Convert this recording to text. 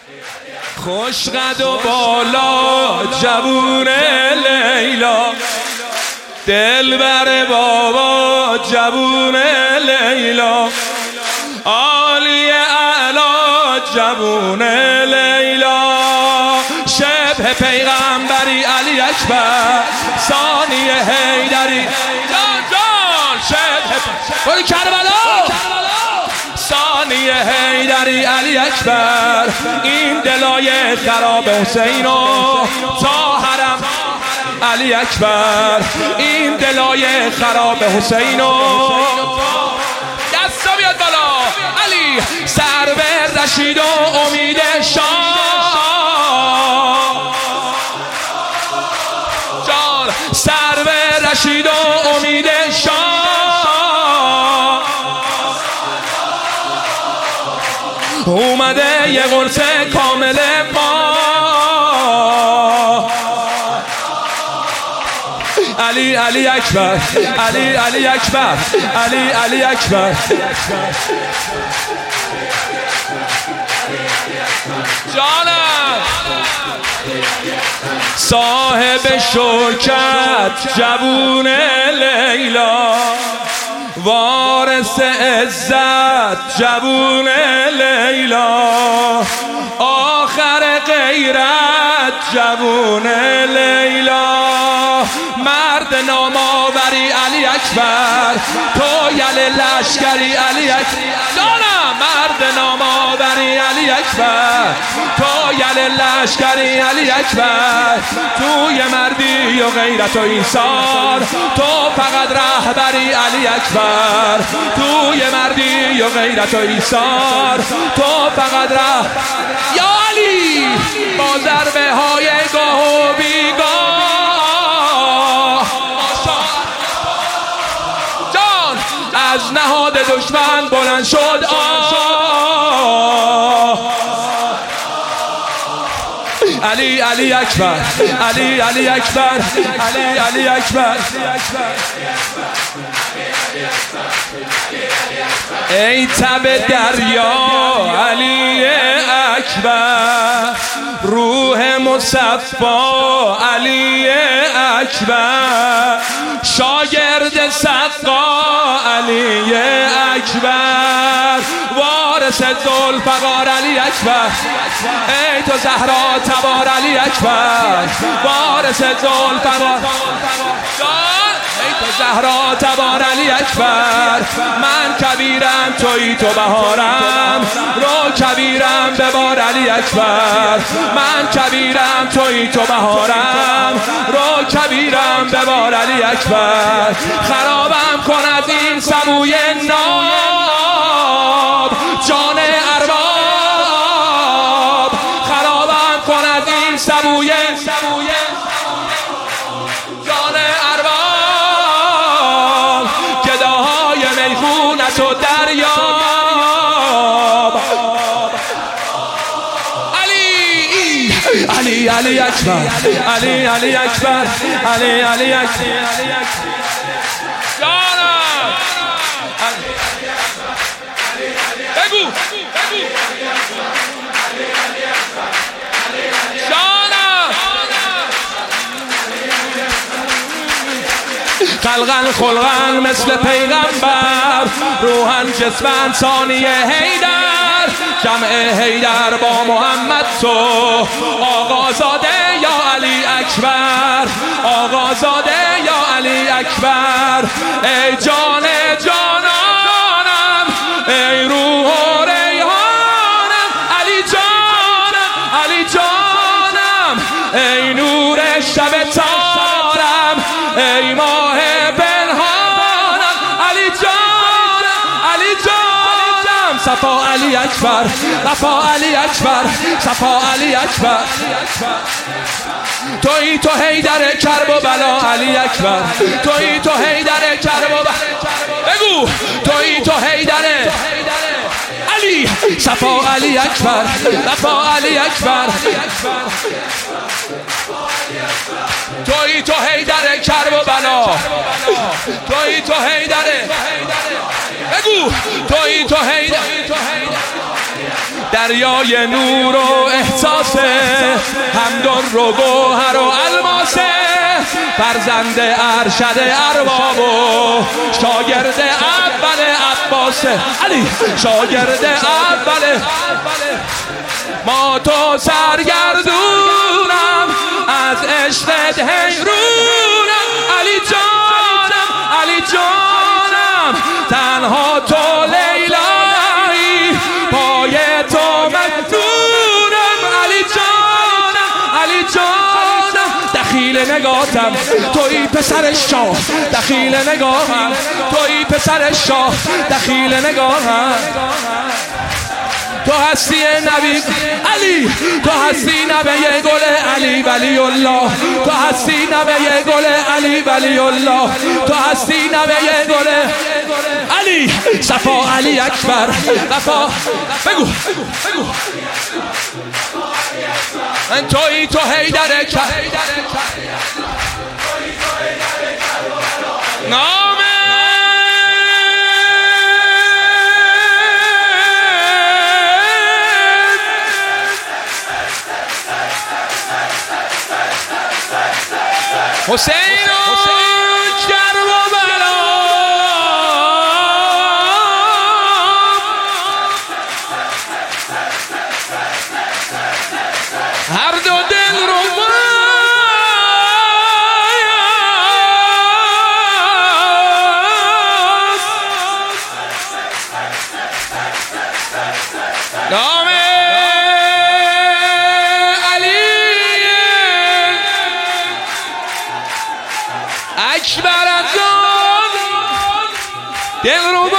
خوش قد و بالا جوون لیلا، دلبر بابا جوون لیلا، عالی اعلا جوون لیلا، شبه پیغمبری علی اکبر، ثانی حیدری جان شبه کربلا، ثانی حیدری علی اکبر، این دلای خراب حسینو تا حرم علی اکبر، این دلای خراب حسینو دستا بیاد بالا علی، سرور رشید و امید شاه جان، سرور رشید و امید شاه اومده یه قرص کامل ما، علی علی اکبر، علی علی اکبر، علی علی اکبر، جانم صاحب شوکت جوون لیلا، وارث عزت جوون لیلا، آخر غیرت جوون لیلا، مرد نامآوری علی اکبر، تو یل لشکری علی اکبر، جانم مرد نامآوری علی اکبر، تو یل لشکری علی اکبر، توی مردی و غیرت و ایثار، تو فقط رهبری علی اکبر، توی مردی و غیرت و ایثار، تو فقط یا علی، با ضربه های گاه و بیگاه جان، از نهاد دشمن بلند شد علی علی اکبر، علی علی اکبر، علی علی اکبر، ای تب دریا علی اکبر، روح مصفا علی اکبر، شاگرد سقا علی اکبر، وارث ذوالفقار علی اکبر، ای تو زهرا تبار علی اکبر، وارث ذوالفقار، ای تو زهرا تبار علی اکبر، من کبیرم تویی تو بهارم، رو کبیرم ببار علی اکبر، من کبیرم تویی تو بهارم، رو کبیرم ببار علی اکبر، خرابم کن از این سبوی ناب جان ارباب، خرابم کن از این سبوی جان ارباب، گداهای میخونت و دریاب، علی علی اکبر، علی علی اکبر، علی علی اکبر، جانم بگو جانم، خلقن خلقن مثل پیغمبر، روحن جسمن ثانی حیدر، جمع حیدر با محمد تو، آقازاده یا علی اکبر، آقازاده یا علی اکبر، ای جان جانانم، ای روح و ریحانم، علی جانم، علی جانم، ای نور شب تارم، ای ماه پنهانم، علی جانم، علی جانم، صفا علی اکبر، صفا علی اکبر، صفا علی اکبر، تویی تو حیدر کرب و بلا علی اکبر، تویی تو حیدر کرب و بلا، بگو تویی تو حیدر علی، صفا علی اکبر، صفا علی اکبر، تویی تو حیدر کرب و بلا، تویی تو حیدر، بگو تویی تو حیدر، دریای نور و احساسه، هم در و گوهر و الماسه، فرزند ارشد ارباب و شاگرد اول عباسه. علی شاگرد اول، ما تو سرگردونم از عشقت حیرونم. علی جانم علی جانم، تنها تو لیلایی، پای تو مدفونم. علی جانم علی جانم، دخیل نگاتم توی پسر شاه، دخیل نگاهم توی پسر شاه، دخیل نگاهم. تو هستی نبی علی، تو هستی نبی گل علی ولی الله، تو هستی نبی گل علی ولی الله، تو هستی نبی گل علی. صفا علی اکبر وفا، بگو بگو من تویی تو حیدر نام حسین و کرب و بلا، هر دو دل رو نام اکبر از آن دل رو